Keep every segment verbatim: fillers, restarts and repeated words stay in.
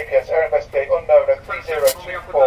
Natives are investigating unknown at three zero two four.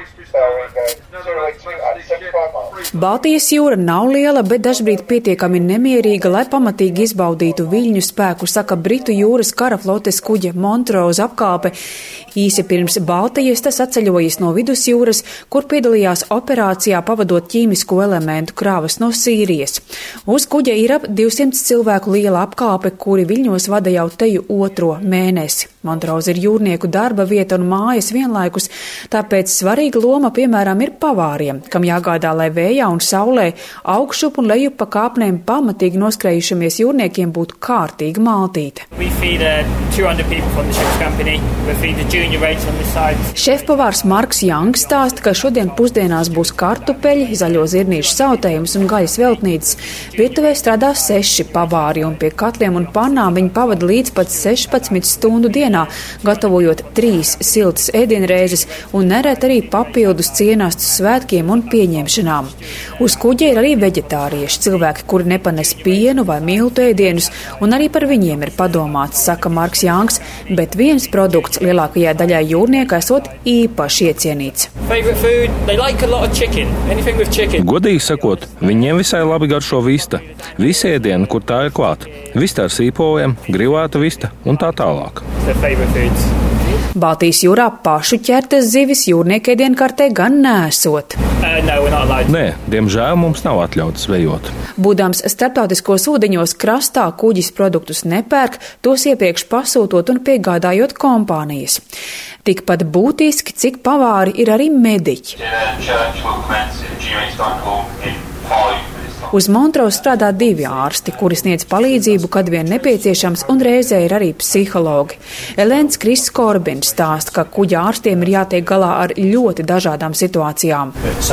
Baltijas jūra nav liela, bet dažbrīd pietiekami nemierīga, lai pamatīgi izbaudītu viļņu spēku, saka Britu jūras kara flotes kuģa Montrose apkalpe. Īsi pirms Baltijas tas atceļojas no Vidusjūras, kur piedalījās operācijā pavadot ķīmisko elementu krāvas no Sīrijas. Uz kuģa ir ap divsimt cilvēku liela apkalpe, kuri viļņos vada jau teju otro mēnesi. Montrose ir jūrnieku darba vieta un mājas vienlaikus, tāpēc svarīga loma, piemēram, ir pavāriem, kam jāgādā, lai vējā un saulē augšup un lejup pa kāpnēm pamatīgi noskrējušamies jūrniekiem būtu kārtīga maltīte. Šefpavārs Marks Jangs stāsta, ka šodien pusdienās būs kartupeļi, zaļo zirnīšu sautējums un gaļas veltnītes. Virtuvē strādā seši pavāri un pie katliem un pannām viņi pavada līdz pat sešpadsmit stundu dienā, gatavojot trīs siltas ēdienreizes un neret arī papildus cienastus svētkiem un pieņemšanām. Uz kuģa ir arī veģetārieši, cilvēki, kuri nepanes pienu vai miltu ēdienus, un arī par viņiem ir padomāts, saka Marks Jangs, bet viens produkts lielākajai daļai jūrnieku esot īpaši iecienīts. Godīgi sakot, viņiem visai labi garšo vista. Visi ēdieni, kur tā ir klāt. Vista ar sīpoliem, grilēta vista un tā tālāk. Baltijas jūrā pašu ķertas zivis jūrnieku ēdienkartē gan nesot. Uh, no, Nē, diemžēl mums nav atļauts zvejot. Būdams starptautiskos ūdeņos krastā, kuģis produktus nepērk, tos iepriekš pasūtot un piegādājot kompānijas. Tikpat būtiski, cik pavāri ir arī mediķi. Uz Montrose strādā divi ārsti, kuri sniedz palīdzību, kad vien nepieciešams, un reizē ir arī psihologi. Elēns Kriss Korbins stāsta, ka kuģa ārstiem ir jātiek galā ar ļoti dažādām situācijām.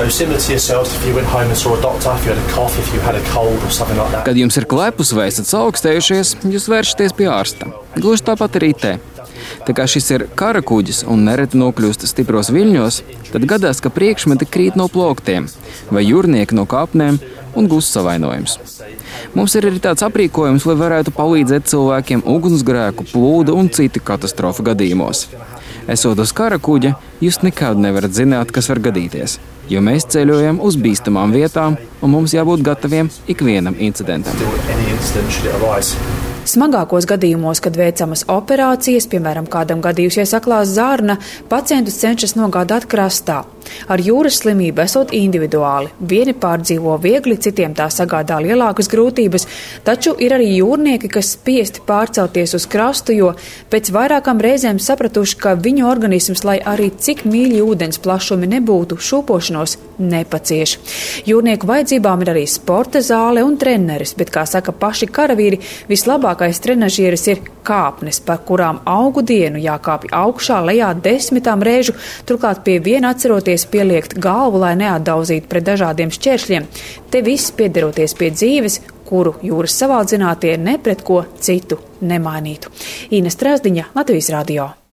Kad jums ir klepus vai esat augstējušies, jūs vēršaties pie ārsta. Gluži tāpat arī te. Tā kā šis ir kara kuģis un nereti nokļūst stipros viļņos, tad gadās, ka priekšmeti krīt no ploktiem vai jūrnieki no kāpnēm un gūst savainojumus. Mums ir arī tāds aprīkojums, lai varētu palīdzēt cilvēkiem ugunsgrēku, plūdu un citu katastrofu gadījumos. Esot uz kara kuģa, jūs nekad nevarat zināt, kas var gadīties, jo mēs ceļojam uz bīstamām vietām un mums jābūt gataviem ikvienam incidentam. Smagākos gadījumos, kad veicamas operācijas, piemēram, kādam gadījusies aklās zarna, pacientus cenšas nogādāt krastā. Ar jūras slimību esot individuāli. Vieni pārdzīvo viegli, citiem tā sagādā lielākas grūtības, taču ir arī jūrnieki, kas spiesti pārcelties uz krastu, jo pēc vairākām reizēm sapratuši, ka viņu organisms, lai arī cik mīļi ūdens plašumi nebūtu, šūpošanos nepacieš. Jūrnieku vajadzībām ir arī sporta zāle un treneris, bet, kā saka paši karavīri, vislabākais trenažieris ir kāpnes, par kurām augu dienu jākāpj augšā, lejā desmitām reižu, turklāt pie viena atceroties pieliekt galvu, lai neatdauzītu pret dažādiem šķēršļiem. Te viss piederoties pie dzīves, kuru jūras savaldzinātie ne pret ko citu nemainītu. Ines Trēsdiņa, Latvijas radio.